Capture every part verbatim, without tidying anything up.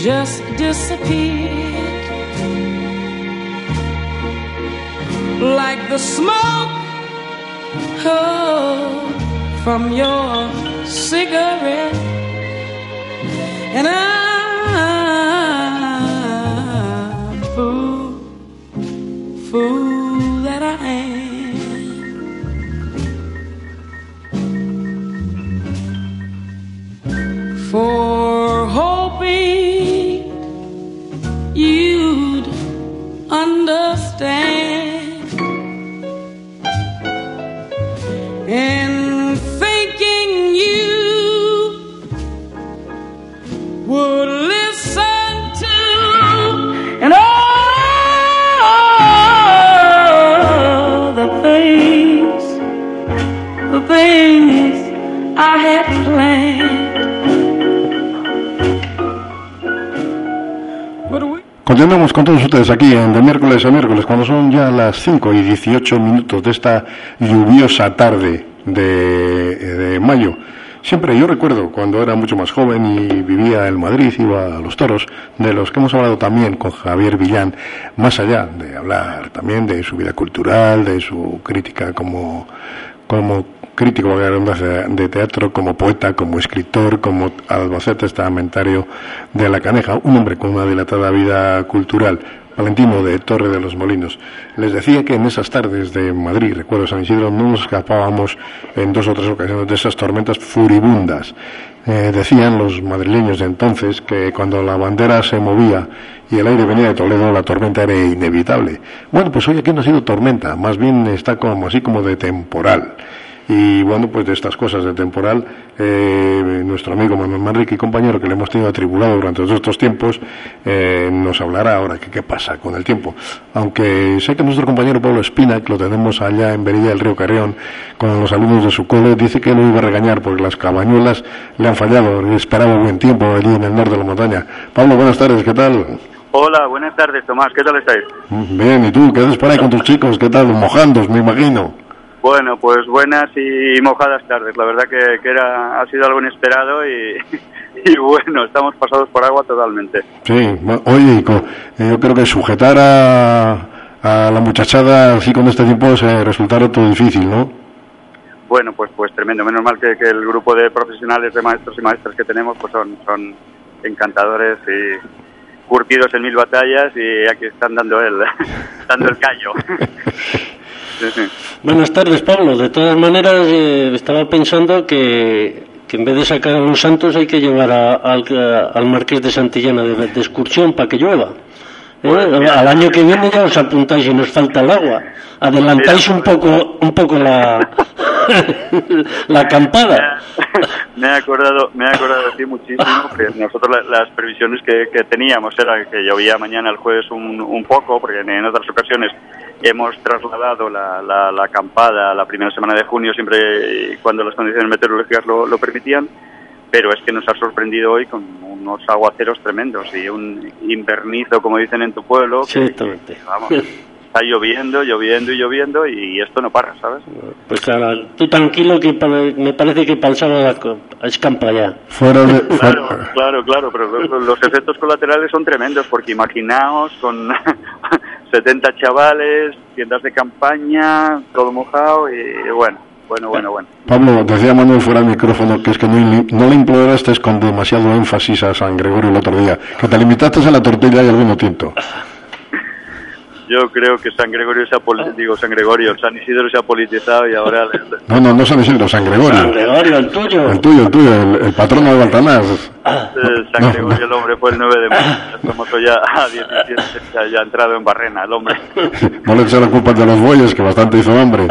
just disappeared like the smoke, oh, from your cigarette. And I'm fool, fool that I am, for hoping you'd understand, and thinking you would listen to, and all the things, the things I had planned. Continuamos con todos ustedes aquí en de miércoles a miércoles, cuando son ya las cinco y dieciocho minutos de esta lluviosa tarde de, de mayo. Siempre yo recuerdo cuando era mucho más joven y vivía en Madrid, iba a los toros, de los que hemos hablado también con Javier Villán, más allá de hablar también de su vida cultural, de su crítica como, como crítico de teatro, como poeta, como escritor, como albacete testamentario de La Caneja, un hombre con una dilatada vida cultural, Valentino de Torre de los Molinos. Les decía que en esas tardes de Madrid, recuerdo San Isidro, no nos escapábamos en dos o tres ocasiones de esas tormentas furibundas. Eh, decían los madrileños de entonces que cuando la bandera se movía y el aire venía de Toledo, la tormenta era inevitable. Bueno, pues hoy aquí no ha sido tormenta, más bien está como así como de temporal. Y bueno, pues de estas cosas de temporal, eh, nuestro amigo Manuel Manrique y compañero, que le hemos tenido atribulado durante todos estos tiempos, eh, nos hablará ahora que qué pasa con el tiempo. Aunque sé que nuestro compañero Pablo Espina, que lo tenemos allá en Verilla del Río Carrión, con los alumnos de su cole, dice que lo iba a regañar porque las cabañuelas le han fallado, esperaba buen tiempo allí en el norte de la montaña. Pablo, buenas tardes, ¿qué tal? Hola, buenas tardes, Tomás, ¿qué tal estáis? Bien, ¿y tú? ¿Qué haces por ahí con tus chicos? ¿Qué tal? Mojandos, me imagino. Bueno, pues buenas y mojadas tardes. La verdad que, que era ha sido algo inesperado y, y bueno, estamos pasados por agua totalmente. Sí, oye, yo creo que sujetar a, a la muchachada así con este tiempo se resultará todo difícil, ¿no? Bueno, pues pues tremendo. Menos mal que, que el grupo de profesionales, de maestros y maestras que tenemos, pues son, son encantadores y curtidos en mil batallas y aquí están dando el, dando el callo. Buenas tardes, Pablo. De todas maneras, eh, estaba pensando que, que en vez de sacar a los santos hay que llevar a, a, a, al Marqués de Santillana de, de excursión para que llueva. ¿Eh? Pues, al año que viene ya os apuntáis y nos falta el agua. Adelantáis un poco, un poco la, la acampada. Me he acordado, me he acordado de ti muchísimo, que nosotros la, las previsiones que, que teníamos era que llovía mañana el jueves un, un poco, porque en otras ocasiones hemos trasladado la, la, la acampada la primera semana de junio, siempre cuando las condiciones meteorológicas lo, lo permitían, pero es que nos ha sorprendido hoy con unos aguaceros tremendos y un invernizo, como dicen en tu pueblo. Sí, exactamente. Vamos, está lloviendo, lloviendo y lloviendo y esto no para, ¿sabes? Pues ahora, tú tranquilo, que para, me parece que para el sábado escampa ya. Fuera de... Claro, claro, claro, pero los, los efectos colaterales son tremendos, porque imaginaos con setenta chavales, tiendas de campaña, todo mojado y bueno, bueno, bueno, bueno. Pablo, decía Manuel fuera del micrófono que es que no, no le imploraste con demasiado énfasis a San Gregorio el otro día, que te limitaste a la tortilla y al vino tinto. Yo creo que San Gregorio se ha poli- digo San Gregorio, San Isidro se ha politizado y ahora... No, no, no San Isidro, San Gregorio. San Gregorio, el tuyo. El tuyo, el tuyo, el, el patrono de Baltanás. Ah, San no, Gregorio, no. El hombre, fue el nueve de mayo. Estamos ya a diecisiete, ya, ya ha entrado en Barrena, el hombre. No le eché la culpa de los bueyes, que bastante hizo hambre.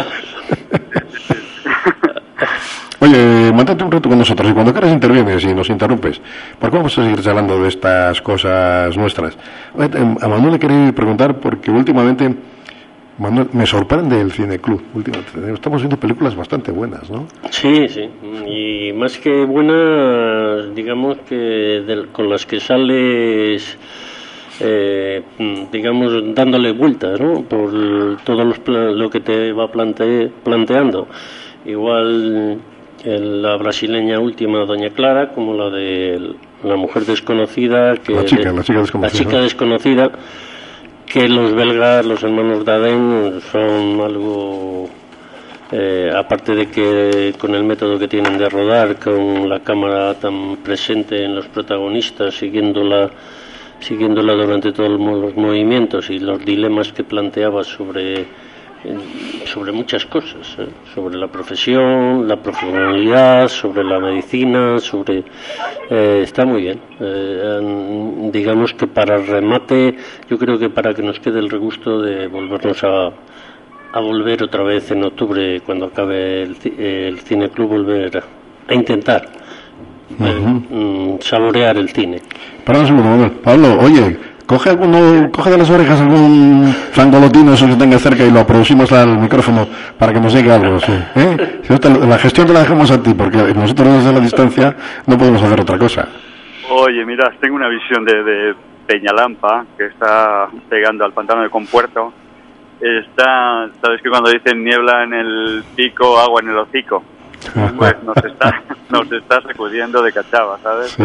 Oye, mantente un rato con nosotros y cuando quieras intervienes y nos interrumpes, porque vamos a seguir charlando de estas cosas nuestras. A Manuel le quería preguntar porque últimamente, Manuel, me sorprende el cineclub. Últimamente estamos viendo películas bastante buenas, ¿no? Sí, sí, y más que buenas, digamos que de, con las que sales... Eh, digamos dándole vueltas, ¿no? Por todo los plan, lo que te va plante, planteando. Igual el, la brasileña última, Doña Clara, como la de La mujer desconocida, que la chica, de, la chica desconocida, la chica desconocida, que los belgas, los hermanos Dardenne, son algo, eh, aparte de que con el método que tienen de rodar, con la cámara tan presente en los protagonistas, siguiéndola, siguiéndola durante todos los movimientos y los dilemas que planteaba sobre sobre muchas cosas, ¿eh? Sobre la profesión, la profesionalidad, sobre la medicina, sobre eh, está muy bien. Eh, digamos que para el remate, yo creo que para que nos quede el regusto de volvernos a, a volver otra vez en octubre, cuando acabe el, el Cineclub, volver a, a intentar uh-huh. eh, saborear el cine. Para un segundo, Manuel. Pablo, oye, coge alguno, coge de las orejas algún fangolotino eso que tenga cerca y lo aproximamos al micrófono para que nos llegue algo, sí. ¿Eh? Si no te, la gestión te la dejamos a ti, porque nosotros desde la distancia no podemos hacer otra cosa. Oye, mira, tengo una visión de, de Peñalampa, que está pegando al pantano de Compuerto. Está, sabes que cuando dicen niebla en el pico, agua en el hocico, pues nos está, nos está sacudiendo de cachava, ¿sabes? Sí.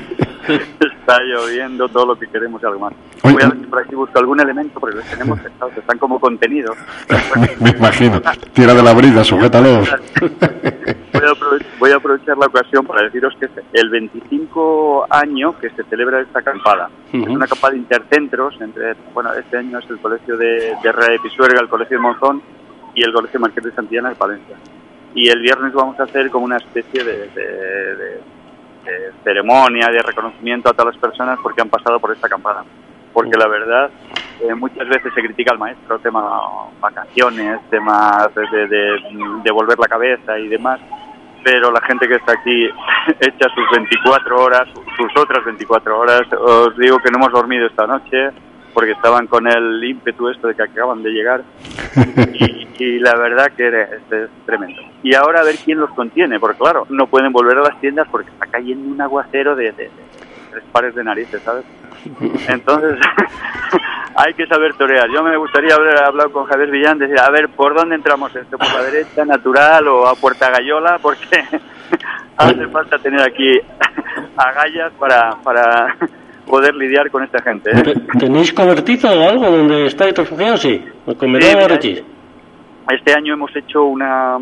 Está lloviendo todo lo que queremos y algo más. Oye, voy a ver si por aquí busco algún elemento, porque los tenemos pesados, están como contenidos. me, me imagino. Tira de la brida, sujétalos. Voy a, aprovechar, voy a aprovechar la ocasión para deciros que es el veinticinco año que se celebra esta acampada. Uh-huh. Es una acampada de intercentros, entre, bueno, este año es el colegio de, de Herrera de Pisuerga, el colegio de Monzón y el colegio Marqués de Santillana de Palencia. Y el viernes vamos a hacer como una especie de... de, de de ceremonia, de reconocimiento a todas las personas porque han pasado por esta acampada. Porque la verdad, eh, muchas veces se critica al maestro, tema vacaciones, temas de, de, de, de volver la cabeza y demás, pero la gente que está aquí echa sus veinticuatro horas, sus otras veinticuatro horas. Os digo que no hemos dormido esta noche porque estaban con el ímpetu esto de que acaban de llegar y, y la verdad que es, es tremendo. Y ahora a ver quién los contiene, porque claro, no pueden volver a las tiendas porque está cayendo un aguacero de, de, de, de tres pares de narices, ¿sabes? Entonces hay que saber torear. Yo me gustaría haber hablado con Javier Villán, decir, a ver, ¿por dónde entramos esto? ¿Por la derecha, natural o a Puerta Gallola? Porque hace falta tener aquí agallas para... para poder lidiar con esta gente, ¿eh? ¿Tenéis cobertizo o algo donde estáis refugiados? Sí, sí, este año hemos hecho una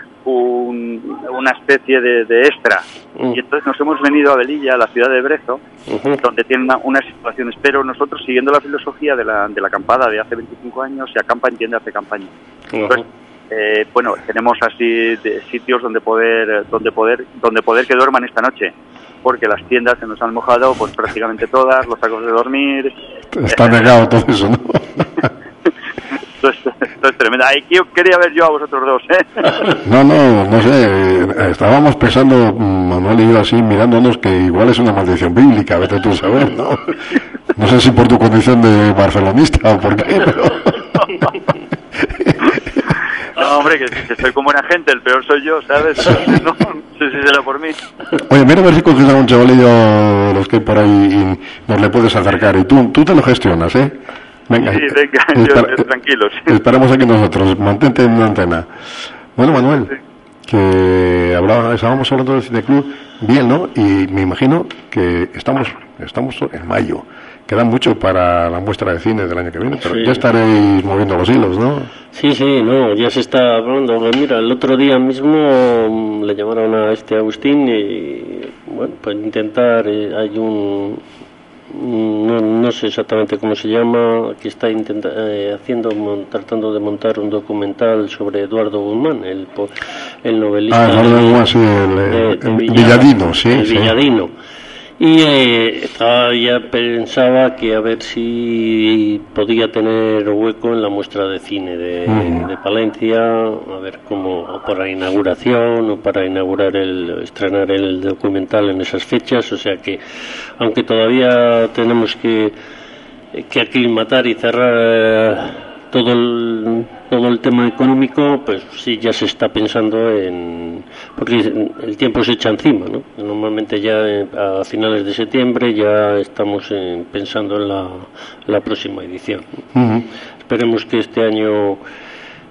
un, una especie de, de extra uh. y entonces nos hemos venido a Velilla, a la ciudad de Brezo, uh-huh. donde tienen una, unas situaciones, pero nosotros siguiendo la filosofía de la, de la acampada de hace veinticinco años, se acampa en tiendas de campaña. Uh-huh. Entonces, eh, bueno, tenemos así de sitios donde poder donde poder donde poder que duerman esta noche, porque las tiendas se nos han mojado pues prácticamente todas, los sacos de dormir. Está negado todo eso, ¿no? esto, es, esto es tremendo. Ahí quería ver yo a vosotros dos, ¿eh? No, no, no sé. Estábamos pensando, Manuel y yo así, mirándonos, que igual es una maldición bíblica, vete tú a saber, ¿no? No sé si por tu condición de barcelonista o por qué, pero... No, hombre, que, que soy como buena gente, el peor soy yo, ¿sabes? No, sí, sí, será por mí. Oye, mira a ver si coges a un chavalillo de los que hay por ahí y nos le puedes acercar. Y tú, tú te lo gestionas, ¿eh? Venga, sí, venga, yo, yo tranquilo. Sí. Estaremos aquí nosotros, mantente en la antena. Bueno, Manuel, sí. que hablaba, estábamos hablando del Cineclub, bien, ¿no? Y me imagino que estamos, estamos en mayo. Queda mucho para la muestra de cine del año que viene, pero sí. ya estaréis moviendo los hilos, ¿no? Sí, sí, no, ya se está hablando. Mira, el otro día mismo le llamaron a este Agustín y, bueno, pues intentar, eh, hay un, no, no sé exactamente cómo se llama, que está intenta, eh, haciendo, tratando de montar un documental sobre Eduardo Guzmán, el, el novelista. Ah, Eduardo Guzmán, sí, el, de, el, el Villadino, sí. El sí. Villadino. Y eh, estaba, ya pensaba que a ver si podía tener hueco en la muestra de cine de, mm. de Palencia, a ver cómo, o para inauguración o para inaugurar el, estrenar el documental en esas fechas, o sea que aunque todavía tenemos que, que aclimatar y cerrar todo el, todo el tema económico, pues sí, ya se está pensando en... porque el tiempo se echa encima, ¿no? Normalmente ya a finales de septiembre ya estamos en, pensando en la, la próxima edición. Uh-huh. Esperemos que este año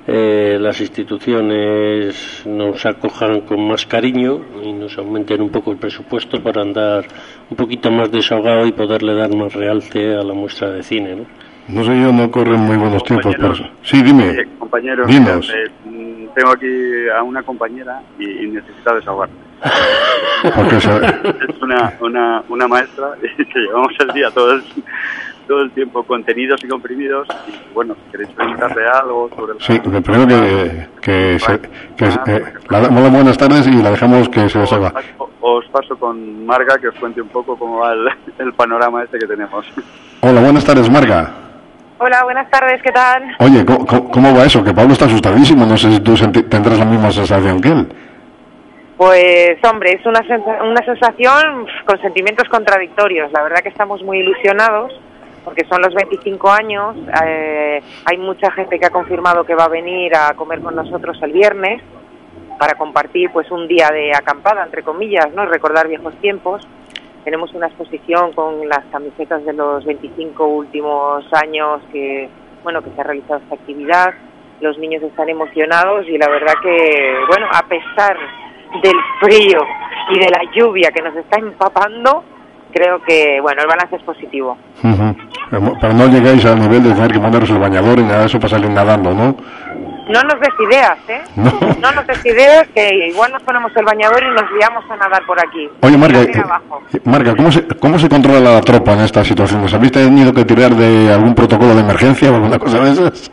eh, las instituciones nos acojan con más cariño y nos aumenten un poco el presupuesto para andar un poquito más desahogado y poderle dar más realce a la muestra de cine, ¿no? No sé, yo no corren muy buenos tiempos por eso. Sí, dime. Eh, compañeros, Dinos. eh, tengo aquí a una compañera y, y necesita desahogarme. Porque se... Es una, una, una maestra y que llevamos el día todo el, todo el tiempo contenidos y comprimidos y bueno, si queréis preguntarle algo sobre... Sí, le primero que, que, se, que eh, la damos las buenas tardes y la dejamos que se desahoga. Os paso, os paso con Marga que os cuente un poco cómo va el, el panorama este que tenemos. Hola, buenas tardes, Marga. Hola, buenas tardes, ¿qué tal? Oye, ¿cómo, cómo va eso? Que Pablo está asustadísimo, no sé si tú senti- tendrás la misma sensación que él. Pues, hombre, es una, sens- una sensación con sentimientos contradictorios. La verdad que estamos muy ilusionados porque son los veinticinco años. Eh, hay mucha gente que ha confirmado que va a venir a comer con nosotros el viernes para compartir pues un día de acampada, entre comillas, ¿no? Y recordar viejos tiempos. Tenemos una exposición con las camisetas de los veinticinco últimos años que, bueno, que se ha realizado esta actividad. Los niños están emocionados y la verdad que, bueno, a pesar del frío y de la lluvia que nos está empapando, creo que, bueno, el balance es positivo. Uh-huh. Pero no llegáis al nivel de tener que poneros el bañador y nada de eso para salir nadando, ¿no? No nos des ideas, ¿eh? No, no nos des ideas, que igual nos ponemos el bañador y nos liamos a nadar por aquí. Oye, Marga, eh, Marga, ¿cómo se, ¿cómo se controla la tropa en estas situaciones? ¿Habéis tenido que tirar de algún protocolo de emergencia o alguna cosa de esas?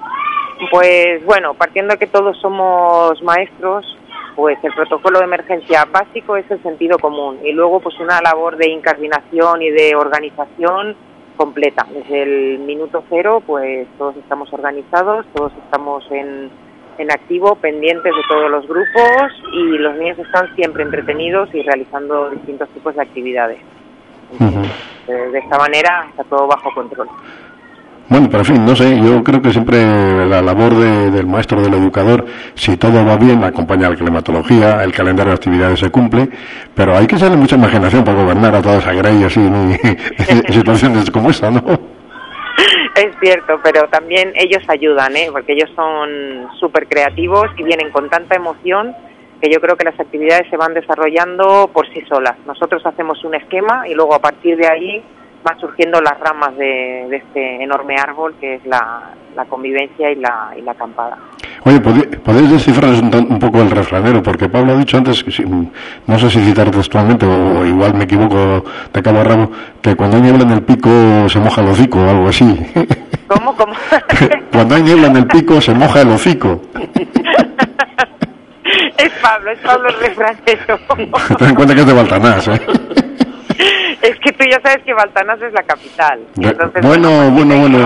Pues bueno, partiendo de que todos somos maestros, pues el protocolo de emergencia básico es el sentido común y luego pues una labor de incardinación y de organización completa. Desde el minuto cero pues todos estamos organizados, todos estamos en, en activo, pendientes de todos los grupos y los niños están siempre entretenidos y realizando distintos tipos de actividades. Entonces, uh-huh. de, de esta manera está todo bajo control. Bueno, pero en fin, no sé, yo creo que siempre la labor de, del maestro, del educador, si todo va bien, acompaña a la climatología, el calendario de actividades se cumple, pero hay que usarle mucha imaginación para gobernar a toda esa grey así, ¿no? En situaciones como esta, ¿no? Es cierto, pero también ellos ayudan, ¿eh? Porque ellos son súper creativos y vienen con tanta emoción que yo creo que las actividades se van desarrollando por sí solas. Nosotros hacemos un esquema y luego a partir de ahí van surgiendo las ramas de, de este enorme árbol que es la, la convivencia y la, y la acampada. Oye, ¿podéis descifrar un, un poco el refranero? Porque Pablo ha dicho antes, que si, no sé si citar textualmente o, o igual me equivoco de cabo a rabo, que cuando hay niebla en el pico se moja el hocico o algo así. ¿Cómo? ¿Cómo? Cuando hay niebla en el pico se moja el hocico. Es Pablo, es Pablo el refranero. Ten en cuenta que es de Baltanás, ¿eh? Es que tú ya sabes que Baltanás es la capital. Entonces, bueno, bueno, bueno.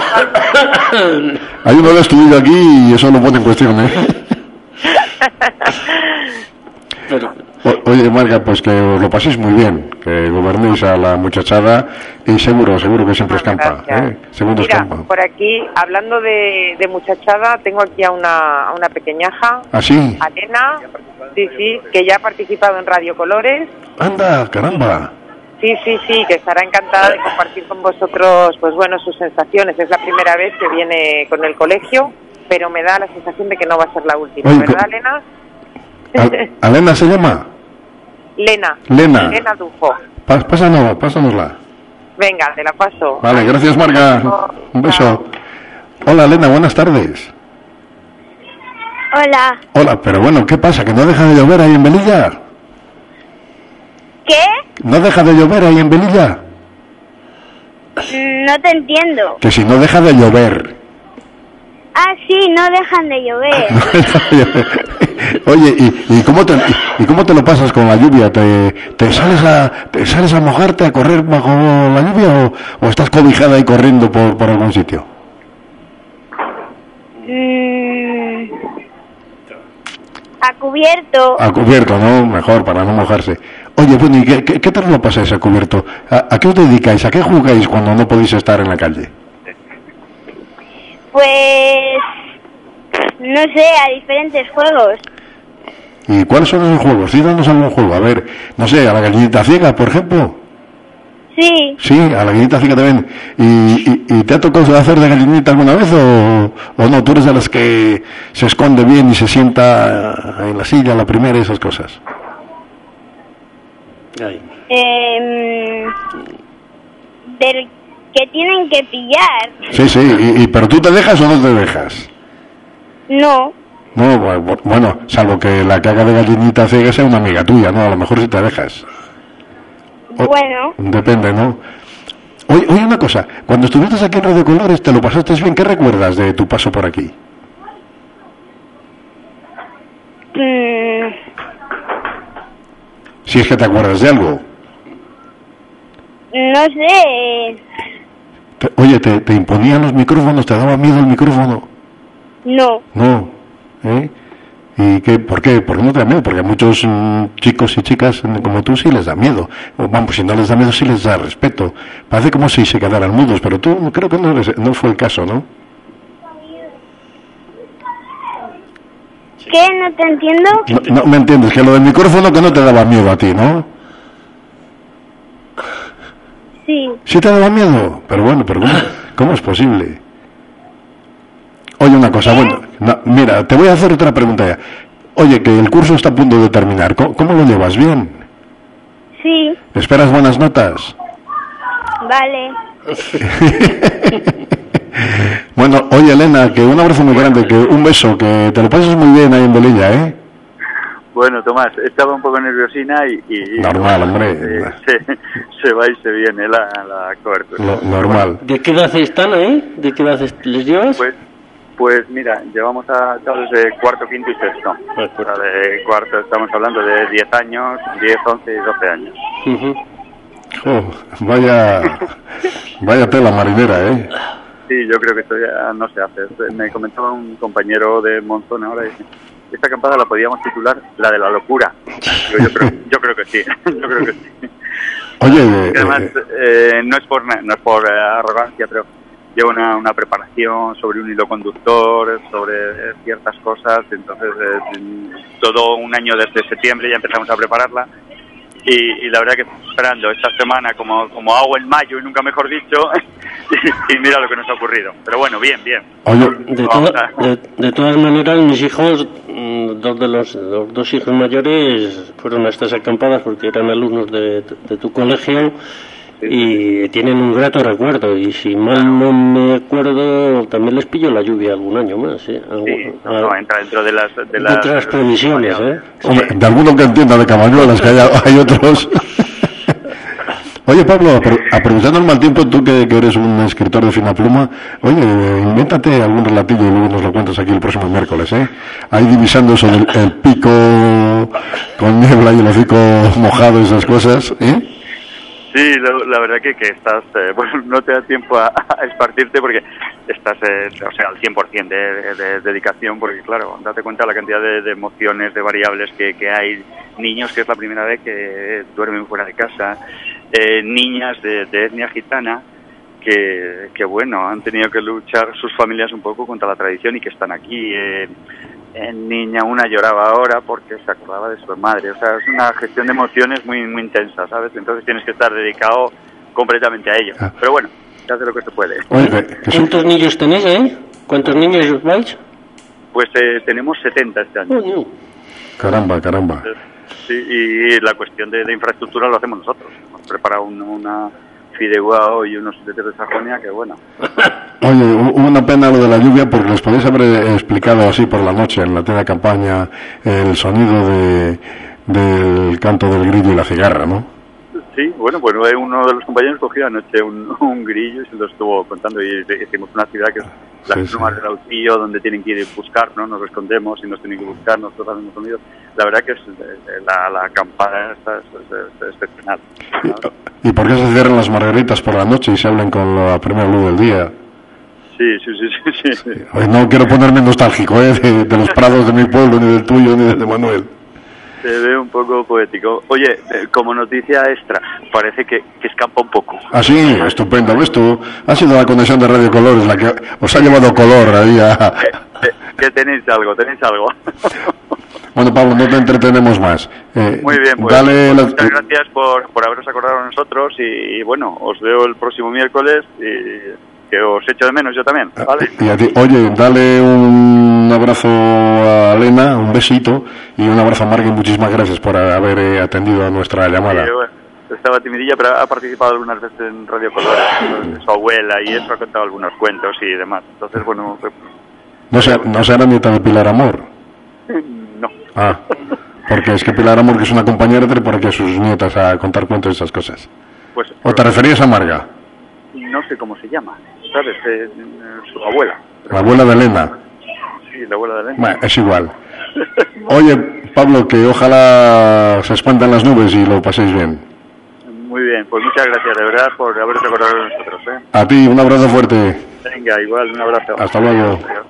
Hay uno de estudiado aquí y eso lo pone en cuestión, ¿eh? O, oye, Marga, pues que os lo paséis muy bien, que gobernéis a la muchachada y seguro, seguro que siempre escampa, ¿eh? Seguro Mira, escampa. por aquí, hablando de, de muchachada, tengo aquí a una, a una pequeñaja. ¿Ah, sí? A Elena, sí, sí, que ya ha participado en Radio Colores. Anda, caramba. Sí, sí, sí, que estará encantada de compartir con vosotros, pues bueno, sus sensaciones. Es la primera vez que viene con el colegio, pero me da la sensación de que no va a ser la última, Oye, ¿verdad, Elena? ¿A, ¿Elena se llama? Lena. Lena. Lena Dufo. Pas, pásanos, pásanosla. Venga, te la paso. Vale, gracias, Marga. Un beso. Hola, Elena, buenas tardes. Hola. Hola, pero bueno, ¿qué pasa? ¿Que no deja de llover ahí en Velilla? ¿Qué? ¿No deja de llover ahí en Velilla? No te entiendo. Que si no deja de llover. Ah, sí, no dejan de llover. Oye, ¿y, y, cómo te, y, ¿y cómo te lo pasas con la lluvia? ¿Te, te, sales a, te sales a mojarte, a correr bajo la lluvia o, o estás cobijada y corriendo por, por algún sitio? Mm, a cubierto. A cubierto, ¿no? Mejor, para no mojarse. Oye, bueno, ¿y qué, qué, qué tal lo pasáis a cubierto? ¿A, ¿A qué os dedicáis? ¿A qué jugáis cuando no podéis estar en la calle? Pues, no sé, a diferentes juegos. ¿Y cuáles son esos juegos? Sí, danos algún juego. A ver, no sé, a la gallinita ciega, por ejemplo. Sí. Sí, a la gallinita ciega también. ¿Y, y, y te ha tocado hacer de gallinita alguna vez o, o no? Tú eres de las que se esconde bien y se sienta en la silla la primera y esas cosas. Ay. Eh, del que tienen que pillar. Sí, sí, y, y, pero ¿tú te dejas o no te dejas? No. No, bu- bueno, salvo que la caga de gallinita ciega sea una amiga tuya, ¿no? A lo mejor si te dejas. O- Bueno, Depende, ¿no? Oye, oye, una cosa, cuando estuviste aquí en Radio Colores, ¿te lo pasaste bien? ¿Qué recuerdas de tu paso por aquí? mm, Si es que te acuerdas de algo. no sé. Te- oye, ¿te, ¿te imponían los micrófonos? ¿Te daba miedo el micrófono? No. No, ¿eh? ¿Y qué, por qué? ¿Por qué no te da miedo? Porque a muchos mm, chicos y chicas mm, como tú sí les da miedo. O, vamos, si no les da miedo, sí les da respeto. Parece como si se quedaran mudos, pero tú creo que no, eres- no fue el caso, ¿no? ¿Qué? No te entiendo. No, no me entiendes, que lo del micrófono que no te daba miedo a ti, ¿no? Sí. Sí te daba miedo, pero bueno, pero ¿cómo, cómo es posible? Oye, una cosa, bueno, no, mira, te voy a hacer otra pregunta ya. Oye, que el curso está a punto de terminar, ¿cómo, cómo lo llevas? ¿Bien? Sí. ¿Esperas buenas notas? Vale. Bueno, oye, Elena, que un abrazo muy grande, que un beso, que te lo pases muy bien ahí en Velilla, ¿eh? Bueno, Tomás, estaba un poco nerviosina y... y Normal, hombre. eh, se, se va y se viene la, la cobertura. Lo- normal. ¿De qué edad están ahí? ¿De qué edad est- les llevas? Pues, pues mira, llevamos a chavales de cuarto, quinto y sexto. O sea, de cuarto estamos hablando de diez años, diez, once y doce años. Ujú. Jo, vaya, vaya tela marinera, ¿eh? Sí, yo creo que esto ya no se hace. Me comentaba un compañero de Monzón ahora, dice, esta acampada la podíamos titular la de la locura. Digo, yo, creo, yo creo que sí, yo creo que sí. Oye, Y además, eh, eh, no es por na- no es por eh, arrogancia, pero lleva una, una preparación sobre un hilo conductor, sobre eh, ciertas cosas, entonces eh, todo un año desde septiembre ya empezamos a prepararla y, y la verdad que estoy esperando esta semana como, como agua en mayo y nunca mejor dicho y, y mira lo que nos ha ocurrido, pero bueno, bien, bien. oye, De, Vamos toda- a- de, de todas maneras, mis hijos, mm, dos de los, los dos hijos mayores fueron a estas acampadas porque eran alumnos de, de tu colegio y tienen un grato recuerdo. Y si mal no me acuerdo, también les pilló la lluvia algún año más. ¿eh? Algu- Sí, a- no, entra dentro de las... De de las otras previsiones. ¿eh? hombre, de alguno que entienda de cabañuelas, que haya, hay otros. Oye, Pablo, apro- aprovechando el mal tiempo, tú que, que eres un escritor de fina pluma, oye, invéntate algún relatillo y luego nos lo cuentas aquí el próximo miércoles, ¿eh? Ahí divisando eso del el pico con niebla y el hocico mojado y esas cosas, ¿eh? Sí, la, la verdad que, que estás, eh, bueno, no te da tiempo a, a esparcirte porque estás, eh, o sea, al cien por ciento de, de, de dedicación, porque claro, date cuenta la cantidad de, de emociones, de variables que, que hay, niños que es la primera vez que duermen fuera de casa, eh, niñas de, de etnia gitana que, que, bueno, han tenido que luchar sus familias un poco contra la tradición y que están aquí. Eh, en niña una lloraba ahora porque se acordaba de su madre, o sea, es una gestión de emociones muy muy intensa, ¿sabes? Entonces tienes que estar dedicado completamente a ello. Ah. Pero bueno, se hace lo que se puede. Oye, que- que son- ¿Cuántos niños tenéis, eh? ¿Cuántos niños vais? Pues eh, tenemos setenta este año. Coño. caramba, caramba. Sí, y la cuestión de, de infraestructura lo hacemos nosotros. Hemos preparado un- una fideuá y unos filetes de Sajonia que bueno. Oye, hu- hubo una pena lo de la lluvia porque les podéis haber explicado así por la noche en la tela de campaña el sonido de, del canto del grillo y la cigarra, ¿no? Sí, bueno, pues eh, uno de los compañeros cogió anoche un, un grillo y se lo estuvo contando y hicimos una actividad que es las Sí, sí. plumas del autillo donde tienen que ir a buscarnos, nos escondemos y nos tienen que buscar, nosotros hacemos sonidos. La verdad que es eh, la, la acampada esta es, es- es excepcional. ¿Y por qué se cierran las margaritas por la noche y se hablan con la primera luz del día? Sí, sí, sí, sí, sí, sí. Oye, no quiero ponerme nostálgico, ¿eh? De, de los prados de mi pueblo, ni del tuyo, ni del de Manuel. Se ve un poco poético. Oye, eh, como noticia extra, parece que, que escapa un poco. Ah, sí, estupendo. ¿Ves tú? Ha sido la conexión de Radio Colores la que os ha llevado color ahí a... Eh, eh, que tenéis algo, tenéis algo. Bueno, Pablo, no te entretenemos más. Eh, Muy bien, pues, dale pues la... muchas gracias por, por haberos acordado de nosotros y, y bueno, os veo el próximo miércoles y que os echo de menos yo también, ¿vale? Y a ti, oye, dale un abrazo a Elena, un besito y un abrazo a Marga y muchísimas gracias por haber eh, atendido a nuestra llamada. Sí, bueno, estaba timidilla, pero ha participado algunas veces en Radio Colores, su abuela y eso, ha contado algunos cuentos y demás. Entonces, bueno... Pues, ¿No, se, ¿No será nieta de Pilar Amor? No. Ah, porque es que Pilar Amor, que es una compañera, trae por aquí a sus nietas a contar cuentos y esas cosas. Pues, ¿O te referías a Marga? No sé cómo se llama, ¿sabes? Eh, su abuela. La abuela de Elena. Sí, la abuela de Elena. Bueno, es igual. Oye, Pablo, que ojalá se espanten las nubes y lo paséis bien. Muy bien, pues muchas gracias de verdad por haberos acordado de nosotros, ¿eh? A ti, un abrazo fuerte. Venga, igual, un abrazo. Hasta luego. Adiós.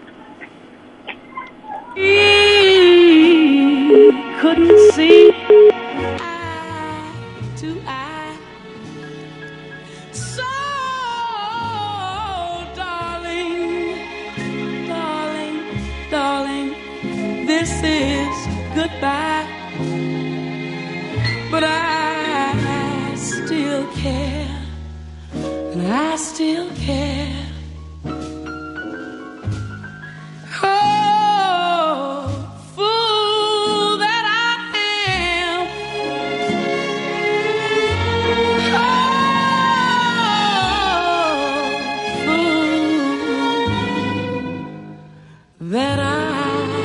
He couldn't see eye to eye. So, darling, darling, darling, this is goodbye. But I still care, and I still care. Oh, fool that I am. Oh, fool that I am.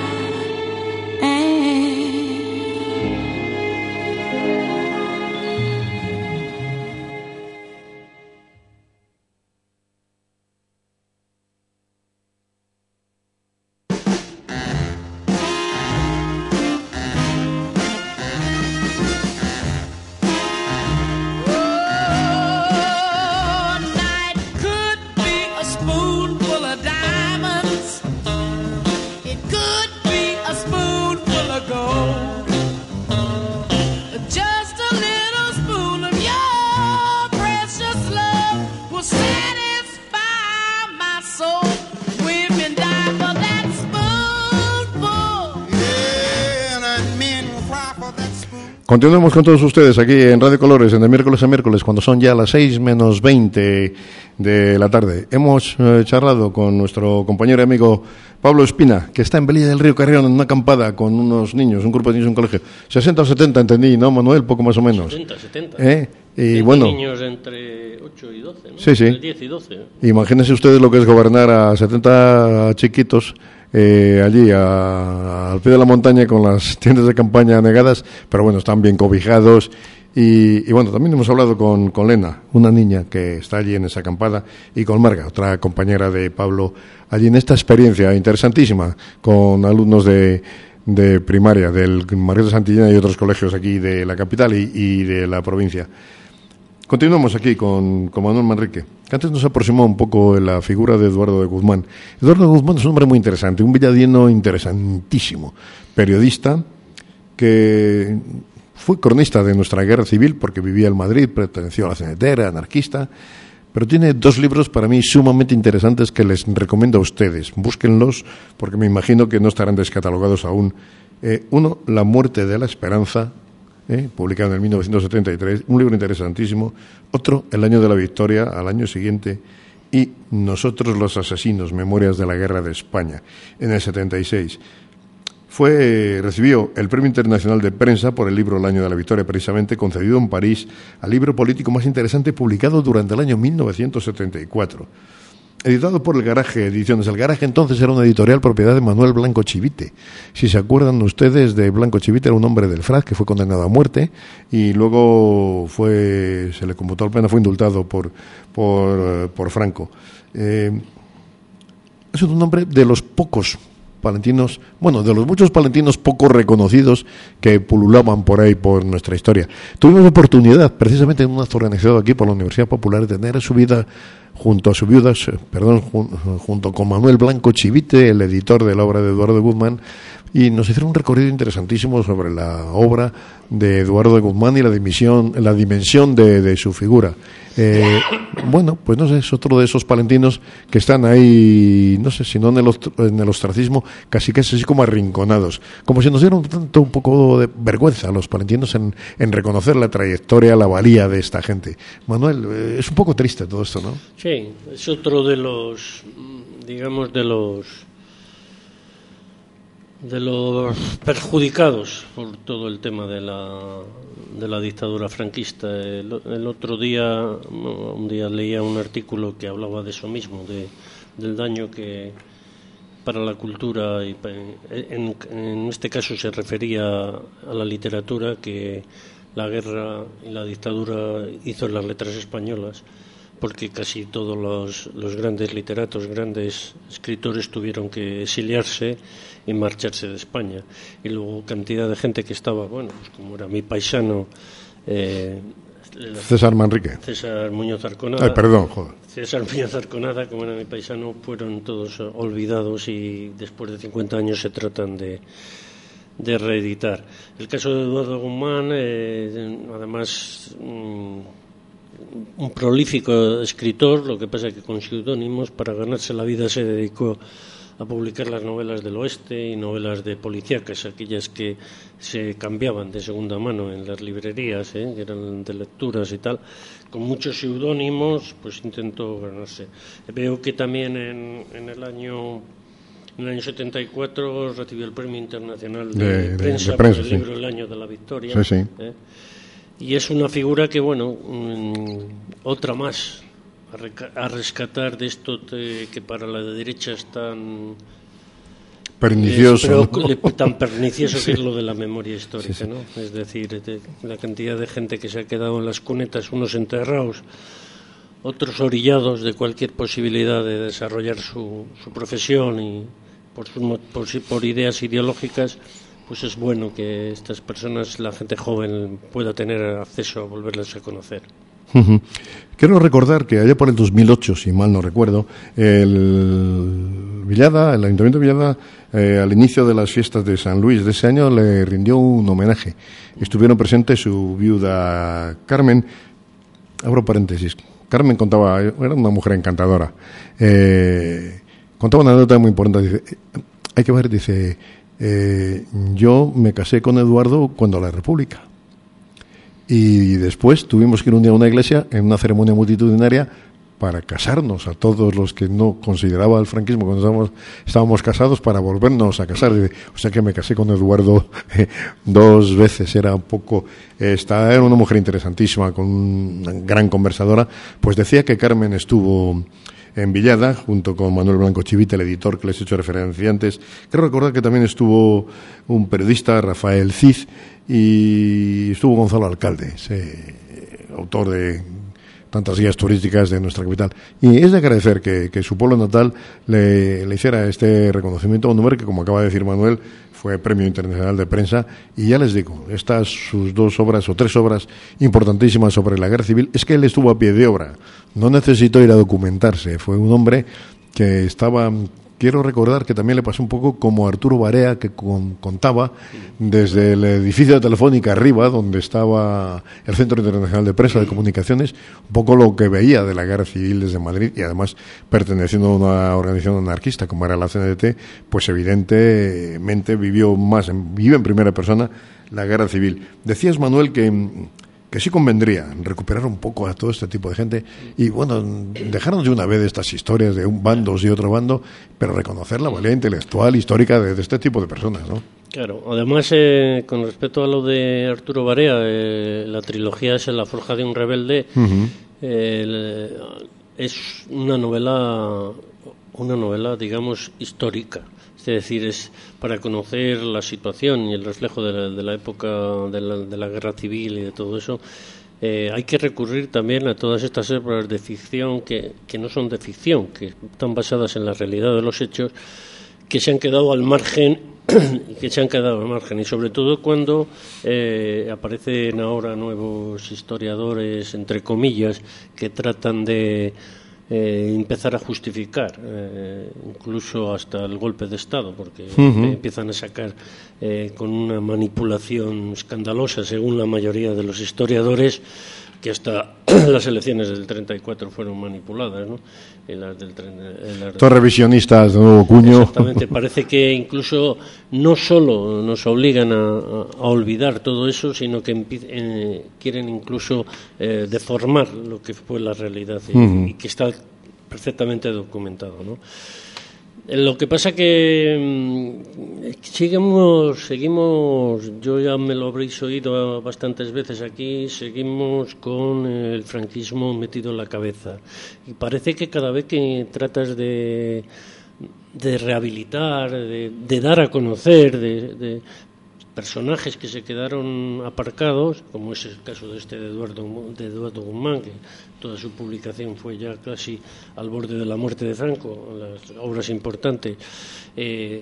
Continuemos con todos ustedes aquí en Radio Colores, en de miércoles a miércoles, cuando son ya las seis menos veinte de la tarde. Hemos eh, charlado con nuestro compañero y amigo Pablo Espina, que está en Velilla del Río Carrión en una acampada con unos niños, un grupo de niños en un colegio. sesenta o setenta, entendí, ¿no, Manuel? Poco más o menos. setenta, setenta. ¿Eh? Y bueno, niños entre ocho y doce, ¿no? Sí, sí. Entre diez y doce. Imagínense ustedes lo que es gobernar a setenta chiquitos eh, allí a, al pie de la montaña con las tiendas de campaña negadas, pero bueno, están bien cobijados. Y, y bueno, también hemos hablado con, con Lena, una niña que está allí en esa acampada, y con Marga, otra compañera de Pablo, allí en esta experiencia interesantísima con alumnos de, de primaria del Marqués de Santillana y otros colegios aquí de la capital y, y de la provincia. Continuamos aquí con, con Manuel Manrique, que antes nos aproximó un poco la figura de Eduardo de Guzmán. Eduardo de Guzmán es un hombre muy interesante, un villadino interesantísimo, periodista que fue cronista de nuestra guerra civil porque vivía en Madrid, perteneció a la C N T, era anarquista, pero tiene dos libros para mí sumamente interesantes que les recomiendo a ustedes. Búsquenlos porque me imagino que no estarán descatalogados aún. Eh, uno, La muerte de la esperanza, Eh, publicado en el mil novecientos setenta y tres, un libro interesantísimo. Otro, El año de la victoria, al año siguiente, y Nosotros los asesinos, memorias de la guerra de España, en el setenta y seis. Fue, recibió el Premio Internacional de Prensa por el libro El año de la victoria, precisamente concedido en París al libro político más interesante publicado durante el año mil novecientos setenta y cuatro. Editado por El Garaje Ediciones. El Garaje entonces era una editorial propiedad de Manuel Blanco Chivite. Si se acuerdan ustedes de Blanco Chivite, era un hombre del F R A C que fue condenado a muerte y luego fue se le conmutó la pena, fue indultado por por, por Franco. Eh, es un hombre de los pocos palentinos, bueno, de los muchos palentinos poco reconocidos que pululaban por ahí por nuestra historia. Tuvimos oportunidad, precisamente en un acto organizado aquí por la Universidad Popular, de tener su vida junto a su viuda, perdón, junto con Manuel Blanco Chivite, el editor de la obra de Eduardo de Guzmán, y nos hicieron un recorrido interesantísimo sobre la obra de Eduardo de Guzmán y la dimensión, la dimensión de, de su figura. Eh, bueno, pues no sé, es otro de esos palentinos que están ahí, no sé, si no en el, en el ostracismo, casi casi así como arrinconados, como si nos dieran tanto un poco de vergüenza a los palentinos en, en reconocer la trayectoria, la valía de esta gente. Manuel, eh, es un poco triste todo esto, ¿no? Sí, es otro de los, digamos, de los de los perjudicados por todo el tema de la de la dictadura franquista. El, el otro día, un día leía un artículo que hablaba de eso mismo, de, del daño que para la cultura, y en, en este caso se refería a la literatura, que la guerra y la dictadura hizo en las letras españolas, porque casi todos los, los grandes literatos, grandes escritores tuvieron que exiliarse y marcharse de España. Y luego cantidad de gente que estaba, bueno, pues como era mi paisano, eh, César Manrique. César Muñoz Arconada. Ay, perdón, joder. César Muñoz Arconada, como era mi paisano, fueron todos olvidados y después de cincuenta años se tratan de, de reeditar. El caso de Eduardo Guzmán, eh, además, mm, un prolífico escritor, lo que pasa es que con seudónimos, para ganarse la vida se dedicó a publicar las novelas del oeste y novelas de policíacas, aquellas que se cambiaban de segunda mano en las librerías, ¿eh? que eran de lecturas y tal. Con muchos seudónimos, pues intentó ganarse. Veo que también en, en el año en el año setenta y cuatro recibió el Premio Internacional de, de Prensa, de prensa por el sí. libro El año de la Victoria. Sí, sí. ¿eh? Y es una figura que, bueno, mmm, otra más a rescatar de esto de, que para la derecha es tan pernicioso, es, pero, ¿no? tan pernicioso sí. que es lo de la memoria histórica, sí, sí. ¿no? Es decir, de, la cantidad de gente que se ha quedado en las cunetas, unos enterrados, otros orillados de cualquier posibilidad de desarrollar su, su profesión y por, su, por, por ideas ideológicas. Pues es bueno que estas personas, la gente joven, pueda tener acceso a volverlas a conocer. Uh-huh. Quiero recordar que allá por el dos mil ocho, si mal no recuerdo, el Villada, el Ayuntamiento de Villada, eh, al inicio de las fiestas de San Luis de ese año, le rindió un homenaje. Estuvieron presentes su viuda Carmen. Abro paréntesis. Carmen contaba, era una mujer encantadora. Eh, contaba una anécdota muy importante. Dice, hay que ver, dice, eh, yo me casé con Eduardo cuando la República. Y después tuvimos que ir un día a una iglesia en una ceremonia multitudinaria para casarnos a todos los que no consideraba el franquismo cuando estábamos, estábamos casados, para volvernos a casar. O sea que me casé con Eduardo eh, dos veces. Era un poco, eh, esta, era una mujer interesantísima, con una gran conversadora. Pues decía que Carmen estuvo en Villada, junto con Manuel Blanco Chivite, el editor que les he hecho referencia antes. Quiero recordar que también estuvo un periodista, Rafael Cid, y estuvo Gonzalo Alcalde, ese autor de tantas guías turísticas de nuestra capital. Y es de agradecer que, que su pueblo natal le, le hiciera este reconocimiento a un hombre que, como acaba de decir Manuel, fue Premio Internacional de Prensa. Y ya les digo, estas sus dos obras o tres obras importantísimas sobre la guerra civil, es que él estuvo a pie de obra, no necesitó ir a documentarse. Fue un hombre que estaba... Quiero recordar que también le pasó un poco como a Arturo Barea, que con, contaba desde el edificio de Telefónica arriba, donde estaba el Centro Internacional de Prensa de Comunicaciones, un poco lo que veía de la guerra civil desde Madrid, y además perteneciendo a una organización anarquista como era la C N T, pues evidentemente vivió más, vive en primera persona la guerra civil. Decías, Manuel, que... que sí convendría recuperar un poco a todo este tipo de gente y, bueno, dejarnos de una vez de estas historias de un bando y otro bando, pero reconocer la valía intelectual, histórica de, de este tipo de personas, ¿no? Claro, además, eh, con respecto a lo de Arturo Barea, eh, la trilogía es La forja de un rebelde, uh-huh. eh, es una novela, una novela, digamos, histórica. Es decir, es para conocer la situación y el reflejo de la, de la época de la, de la guerra civil y de todo eso. Eh, hay que recurrir también a todas estas obras de ficción que, que no son de ficción, que están basadas en la realidad de los hechos, que se han quedado al margen que se han quedado al margen y sobre todo cuando eh, aparecen ahora nuevos historiadores, entre comillas, que tratan de eh, empezar a justificar, eh, incluso hasta el golpe de Estado, porque Uh-huh. eh, empiezan a sacar eh, con una manipulación escandalosa, según la mayoría de los historiadores, que hasta las elecciones del treinta y cuatro fueron manipuladas, ¿no? Y las del treinta, las del... Todos revisionistas de nuevo cuño. Exactamente, parece que incluso no solo nos obligan a, a, a olvidar todo eso, sino que empie- eh, quieren incluso eh, deformar lo que fue la realidad y, Uh-huh. y que está perfectamente documentado, ¿no? Lo que pasa que mm, seguimos, seguimos, yo ya me lo habréis oído bastantes veces aquí, seguimos con el franquismo metido en la cabeza. Y parece que cada vez que tratas de, de rehabilitar, de, de dar a conocer, de, de personajes que se quedaron aparcados, como es el caso de este de Eduardo, de Eduardo Guzmán, que toda su publicación fue ya casi al borde de la muerte de Franco, las obras importantes, eh,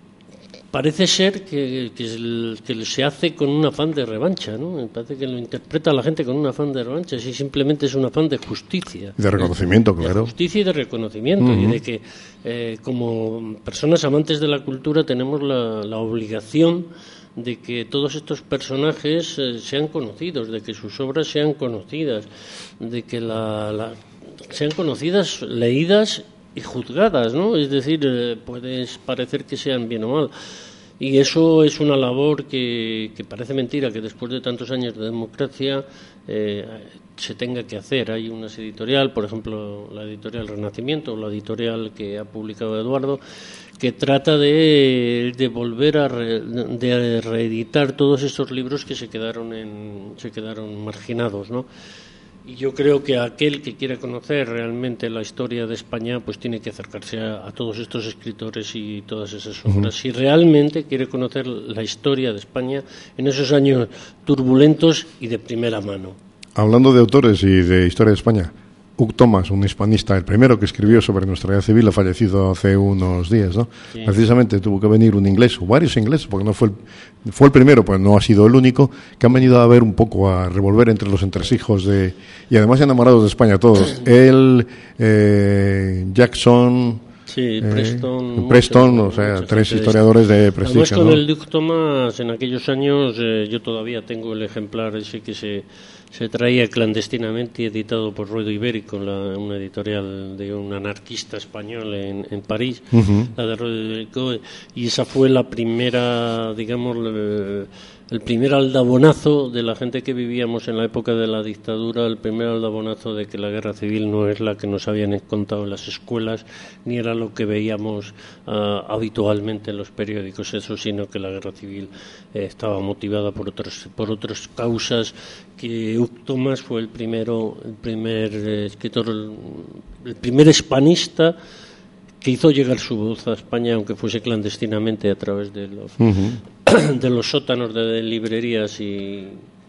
parece ser que, que, el, que se hace con un afán de revancha, ¿no? Me parece que lo interpreta la gente con un afán de revancha, si simplemente es un afán de justicia. De reconocimiento, de, claro. De justicia y de reconocimiento, Uh-huh. y de que eh, como personas amantes de la cultura tenemos la, la obligación de que todos estos personajes eh, sean conocidos, de que sus obras sean conocidas, de que la, la, sean conocidas, leídas y juzgadas, ¿no? Es decir, eh, puede parecer que sean bien o mal. Y eso es una labor que, que parece mentira que después de tantos años de democracia eh, se tenga que hacer. Hay una editorial, por ejemplo, la editorial Renacimiento, la editorial que ha publicado Eduardo, que trata de, de volver a re, de reeditar todos estos libros que se quedaron en, se quedaron marginados, ¿no? Y yo creo que aquel que quiera conocer realmente la historia de España, pues tiene que acercarse a, a todos estos escritores y todas esas obras. Uh-huh. Si realmente quiere conocer la historia de España en esos años turbulentos y de primera mano. Hablando de autores y de historia de España, Hug Thomas, un hispanista, el primero que escribió sobre nuestra guerra civil, ha fallecido hace unos días, ¿no? Sí. Precisamente tuvo que venir un inglés, o varios ingleses, porque no fue el, fue el primero, pues no ha sido el único, que han venido a ver un poco, a revolver entre los entresijos de, y además enamorados de España todos. Él, eh, Jackson, sí, eh, Preston, Preston, mucha, o sea, mucha tres historiadores de prestigio. Además, con ¿no? el Hug Thomas, en aquellos años, eh, yo todavía tengo el ejemplar ese que se se traía clandestinamente, editado por Ruedo Ibérico, la, una editorial de un anarquista español en, en París, uh-huh. la de Ruedo Ibérico, y esa fue la primera, digamos, el, el primer aldabonazo de la gente que vivíamos en la época de la dictadura, el primer aldabonazo de que la guerra civil no es la que nos habían contado en las escuelas, ni era lo que veíamos uh, habitualmente en los periódicos, eso, sino que la guerra civil eh, estaba motivada por otros, por otras causas, que Hug Thomas fue el primero, el primer eh, escritor, el, el primer hispanista que hizo llegar su voz a España, aunque fuese clandestinamente, a través de los, uh-huh. de los sótanos de, de librerías y,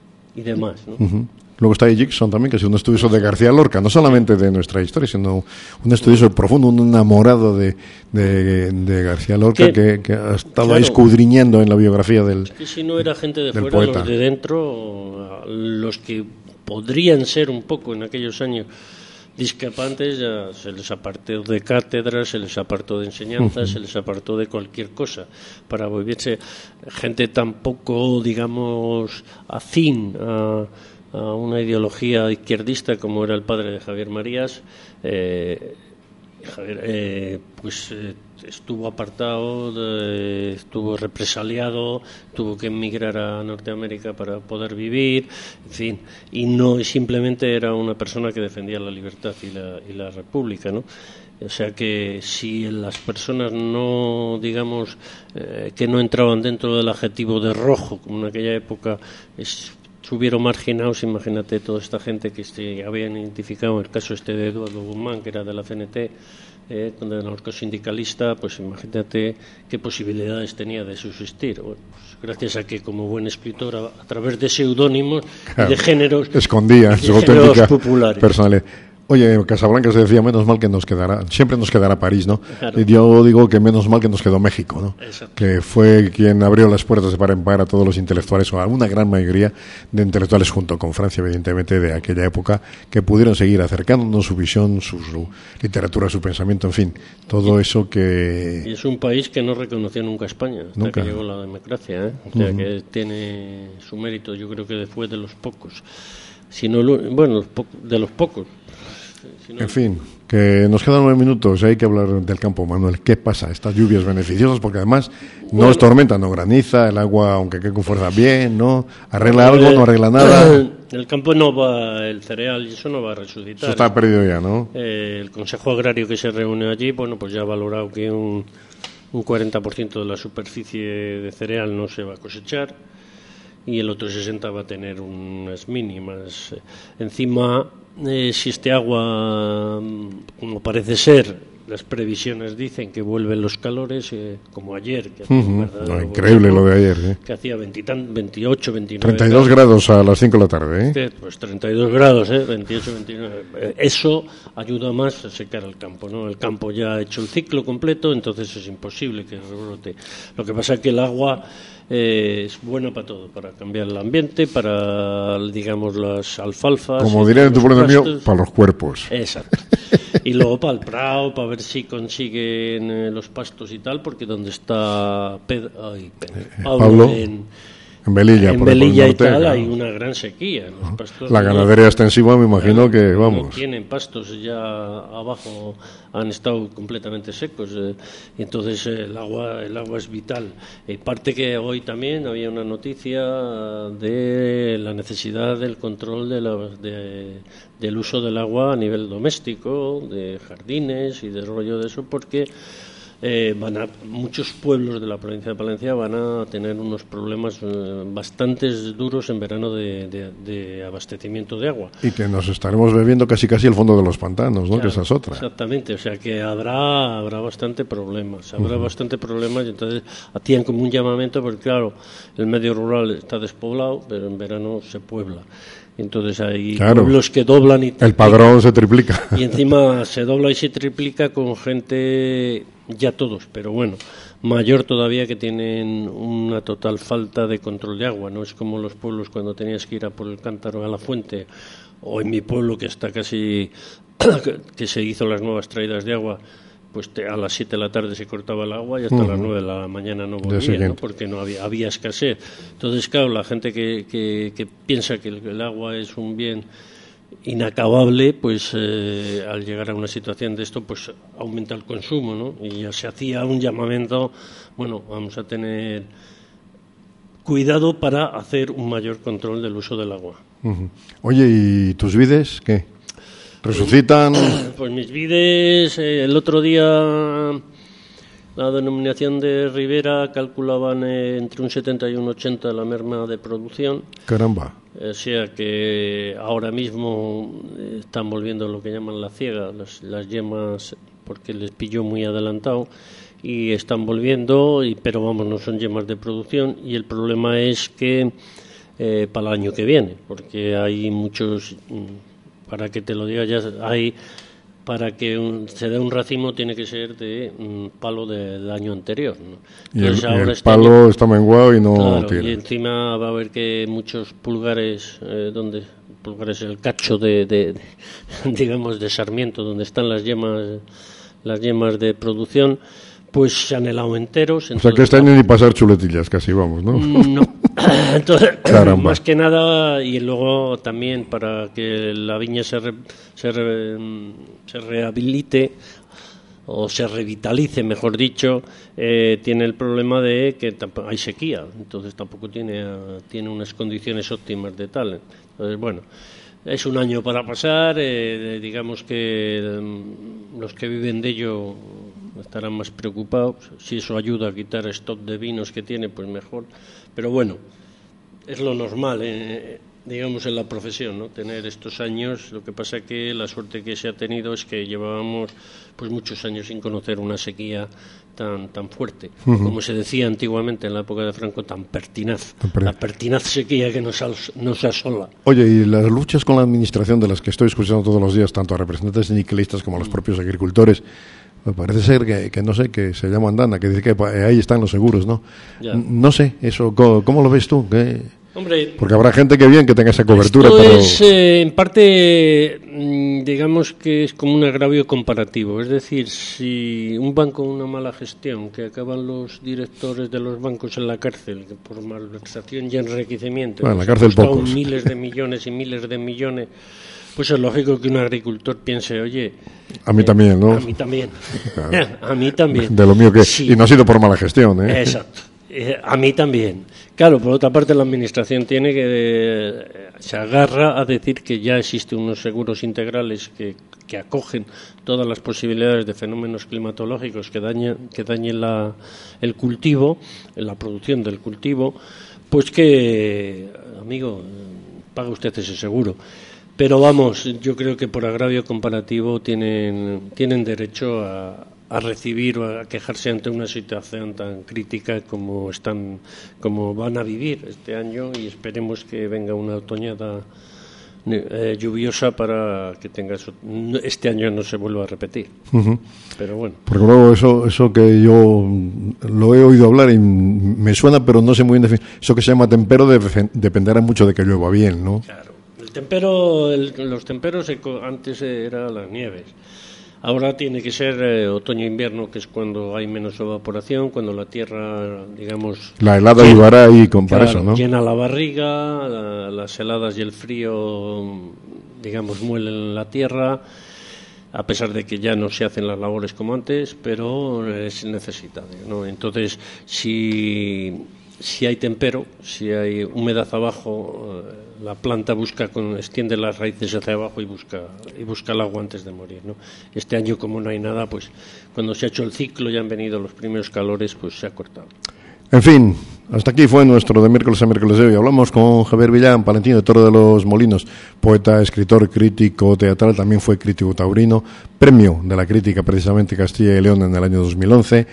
y demás, ¿no? Uh-huh. Luego está Jackson también, que es un estudioso de García Lorca, no solamente de nuestra historia, sino un estudioso profundo, un enamorado de, de, de García Lorca, que, que ha estado claro, escudriñando en la biografía del es que si no era gente de fuera, poeta. Los de dentro, los que podrían ser un poco en aquellos años discrepantes, ya se les apartó de cátedras, se les apartó de enseñanzas, uh-huh. se les apartó de cualquier cosa, para volverse gente tan poco, digamos, afín a a una ideología izquierdista como era el padre de Javier Marías. eh, Javier, eh, pues eh, estuvo apartado, de, estuvo represaliado, tuvo que emigrar a Norteamérica para poder vivir, en fin, y no simplemente era una persona que defendía la libertad y la, y la república, ¿no? O sea que si las personas no, digamos, eh, que no entraban dentro del adjetivo de rojo, como en aquella época es, estuvieron marginados, imagínate toda esta gente que se habían identificado, en el caso este de Eduardo Guzmán, que era de la C N T, eh, donde era narcosindicalista, pues imagínate qué posibilidades tenía de subsistir. Bueno, pues gracias a que como buen escritor, a, a través de seudónimos claro, y de géneros, escondía su auténtica personalidad. Oye, en Casablanca se decía, menos mal que nos quedará, siempre nos quedará París, ¿no? Claro. Y yo digo que menos mal que nos quedó México, ¿no? Exacto. Que fue quien abrió las puertas de par en par a todos los intelectuales, o a una gran mayoría de intelectuales, junto con Francia, evidentemente, de aquella época, que pudieron seguir acercándonos su visión, su, su literatura, su pensamiento, en fin, todo eso que... Y es un país que no reconoció nunca a España, hasta Nunca. que llegó la democracia, ¿eh? O sea, Uh-huh. que tiene su mérito, yo creo que fue de los pocos. Si no, lo- bueno, los po- de los pocos. Si no- En fin, que nos quedan nueve minutos, hay que hablar del campo, Manuel. ¿Qué pasa? Estas lluvias beneficiosas, porque además no Bueno. es tormenta, no graniza, el agua, aunque quede con fuerza, bien, ¿no? ¿Arregla algo? ¿No arregla nada? El campo no va, el cereal y eso no va a resucitar. Eso está perdido ya, ¿no? Eh, el Consejo Agrario que se reúne allí, bueno, pues ya ha valorado que un, un cuarenta por ciento de la superficie de cereal no se va a cosechar y el otro sesenta por ciento va a tener unas mínimas. Encima, eh, si este agua, mm, como parece ser, las previsiones dicen que vuelven los calores, eh, como ayer, que hacía un Ujú. verdadero No, increíble bochorno, lo de ayer, ¿eh? que hacía veintitan- veintiocho, veintinueve treinta y dos grados a las cinco de la tarde, ¿eh? eh, Pues treinta y dos grados, ¿eh? veintiocho, veintinueve. Eh, Eso ayuda más a secar el campo, ¿no? El campo ya ha hecho el ciclo completo, entonces es imposible que rebrote. Lo que pasa es que el agua eh, es buena para todo, para cambiar el ambiente, para, digamos, las alfalfas. Como y diría en tu los pueblo mío, pastos. para los cuerpos. Exacto. Y luego para el prado, para ver si consiguen eh, los pastos y tal, porque donde está Pedro, ay, Pedro, Pablo, Pablo, en, En Velilla, en por ahí por el Velilla y norte, tal, claro. hay una gran sequía. Los pastos La no- ganadería extensiva, me imagino que, no vamos. tienen pastos, ya abajo han estado completamente secos, eh, y entonces eh, el agua el agua es vital. Y parte que hoy también había una noticia de la necesidad del control de la- de- del uso del agua a nivel doméstico, de jardines y de rollo de eso, porque eh, van a, muchos pueblos de la provincia de Palencia van a tener unos problemas eh, bastante duros en verano de, de- de abastecimiento de agua. Y que nos estaremos bebiendo casi casi el fondo de los pantanos, ¿no? Claro, Que esa es otra. Exactamente, o sea que habrá habrá bastante problemas, habrá bastante problemas y entonces hacían como un llamamiento porque claro, el medio rural está despoblado, pero en verano se puebla. Entonces hay Claro. pueblos que doblan y El padrón se triplica. y encima se dobla y se triplica con gente, ya todos, pero bueno, mayor todavía, que tienen una total falta de control de agua. No es como los pueblos cuando tenías que ir a por el cántaro a la fuente, o en mi pueblo que está casi, que se hizo las nuevas traídas de agua, pues te- a las siete de la tarde se cortaba el agua y hasta Ujú. las nueve de la mañana no Día volvía, siguiente. ¿no? Porque no había, había escasez. Entonces, claro, la gente que, que, que piensa que el, el agua es un bien inacabable, pues eh, al llegar a una situación de esto, pues aumenta el consumo, ¿no? Y ya se hacía un llamamiento, bueno, vamos a tener cuidado para hacer un mayor control del uso del agua. Ujú. Oye, ¿y tus vides qué? ¿Resucitan? Pues mis vides, eh, el otro día la denominación de Ribera calculaban eh, entre un setenta y un ochenta la merma de producción. Caramba. O sea que ahora mismo eh, están volviendo lo que llaman la ciega, las, las yemas, porque les pilló muy adelantado y están volviendo, y, pero vamos, no son yemas de producción, y el problema es que eh, para el año que viene, porque hay muchos, mm, para que te lo diga ya, hay, para que un- se dé un racimo tiene que ser de un palo de- del año anterior, ¿no? Y el, Entonces y ahora el este palo año- está menguado y no Claro, tiene. y encima va a haber que muchos pulgares, eh, donde pulgares el cacho de, de- de- digamos, de sarmiento, donde están las yemas, las yemas de producción, pues se han helado enteros. O sea entonces- que este año ni pasar chuletillas casi, vamos, ¿no? no. Entonces, Caramba. más que nada, y luego también para que la viña se, re- se, re- se rehabilite o se revitalice, mejor dicho, eh, tiene el problema de que tamp- hay sequía, entonces tampoco tiene, ah, tiene unas condiciones óptimas de tal. Entonces, bueno, es un año para pasar, eh, digamos que mm, los que viven de ello estarán más preocupados. Si eso ayuda a quitar stock de vinos que tiene, pues mejor. Pero bueno, es lo normal. eh. digamos, en la profesión, ¿no? Tener estos años. Lo que pasa que la suerte que se ha tenido es que llevábamos pues muchos años sin conocer una sequía tan tan fuerte, uh-huh. como se decía antiguamente en la época de Franco, tan pertinaz, per... la pertinaz sequía que nos, as, nos asola. Oye, y las luchas con la administración de las que estoy escuchando todos los días, tanto a representantes sindicalistas como a los propios agricultores, me parece ser que, que no sé, que se llama Andana, que dice que ahí están los seguros, ¿no? Ya. No sé, eso, ¿cómo, cómo lo ves tú? ¿Qué? Hombre, porque habrá gente que bien que tenga esa cobertura, esto pero es, eh, en parte, digamos que es como un agravio comparativo. Es decir, si un banco con una mala gestión, que acaban los directores de los bancos en la cárcel que por malversación y enriquecimiento, bueno, en la cárcel pocos, miles de millones y miles de millones, pues es lógico que un agricultor piense, oye, a mí eh, también, ¿no? A mí también, claro. A mí también. De lo mío que sí. Y no ha sido por mala gestión, ¿eh? Exacto. Eh, a mí también. Claro, por otra parte la administración tiene que eh, se agarra a decir que ya existen unos seguros integrales que, que acogen todas las posibilidades de fenómenos climatológicos que dañen que dañen la, el cultivo, la producción del cultivo, pues que, amigo, paga usted ese seguro. Pero vamos, yo creo que por agravio comparativo tienen tienen derecho a a recibir o a quejarse ante una situación tan crítica como están, como van a vivir este año, y esperemos que venga una otoñada eh, lluviosa para que tenga eso, este año no se vuelva a repetir. Uh-huh. Pero bueno. Porque luego eso, eso que yo lo he oído hablar y me suena, pero no sé muy bien definir. Eso que se llama tempero de, dependerá mucho de que llueva bien, ¿no? Claro. El tempero, el, los temperos antes eran las nieves. Ahora tiene que ser eh, otoño-invierno, que es cuando hay menos evaporación, cuando la tierra, digamos... La helada llena, ayudará ahí con claro, para eso, ¿no? Llena la barriga, la, las heladas y el frío, digamos, muelen la tierra, a pesar de que ya no se hacen las labores como antes, pero es necesario, ¿no? Entonces, si... Si hay tempero, si hay humedad abajo, la planta busca, con, extiende las raíces hacia abajo y busca y busca el agua antes de morir, ¿no? Este año, como no hay nada, pues cuando se ha hecho el ciclo y han venido los primeros calores, pues se ha cortado. En fin, hasta aquí fue nuestro de miércoles a miércoles de hoy. Hablamos con Javier Villán, palentino de Toro de los Molinos, poeta, escritor, crítico teatral, también fue crítico taurino, premio de la crítica precisamente Castilla y León en el año dos mil once.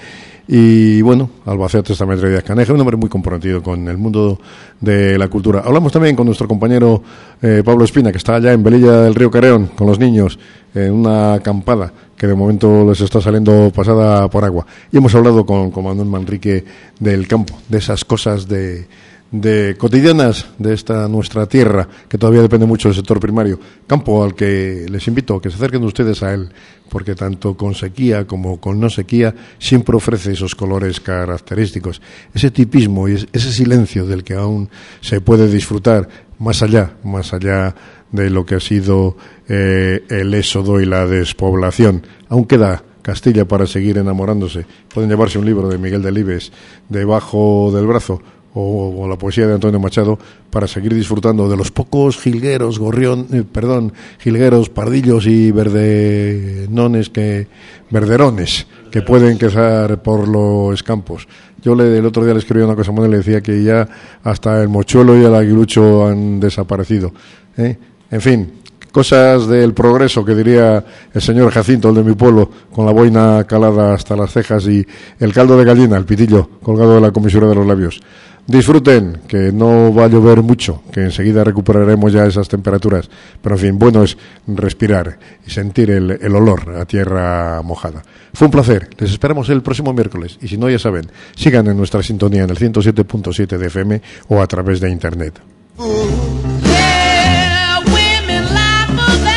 Y bueno, Albacete está Metro Díaz Caneja, un hombre muy comprometido con el mundo de la cultura. Hablamos también con nuestro compañero eh, Pablo Espina, que está allá en Velilla del Río Carreón con los niños en una acampada que de momento les está saliendo pasada por agua. Y hemos hablado con, con Manuel Manrique del campo, de esas cosas de, de cotidianas de esta nuestra tierra, que todavía depende mucho del sector primario. Campo al que les invito a que se acerquen ustedes a él, porque tanto con sequía como con no sequía siempre ofrece esos colores característicos, ese tipismo y ese silencio del que aún se puede disfrutar más allá, más allá de lo que ha sido eh, el éxodo y la despoblación. Aún queda Castilla para seguir enamorándose. Pueden llevarse un libro de Miguel Delibes debajo del brazo, o, o la poesía de Antonio Machado, para seguir disfrutando de los pocos jilgueros, gorrión, eh, perdón, jilgueros, pardillos y verdenones que, verderones que pueden quedar por los campos. Yo le, el otro día le escribí una cosa, y le decía que ya hasta el mochuelo y el aguilucho han desaparecido, ¿eh? En fin, cosas del progreso, que diría el señor Jacinto, el de mi pueblo, con la boina calada hasta las cejas y el caldo de gallina, el pitillo colgado de la comisura de los labios. Disfruten, que no va a llover mucho, que enseguida recuperaremos ya esas temperaturas. Pero en fin, bueno es respirar y sentir el, el olor a tierra mojada. Fue un placer, les esperamos el próximo miércoles. Y si no, ya saben, sigan en nuestra sintonía en el ciento siete punto siete de F M o a través de internet.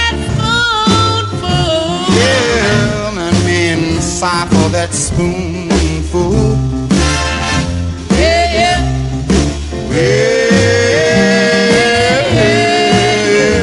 Sigh for that spoon.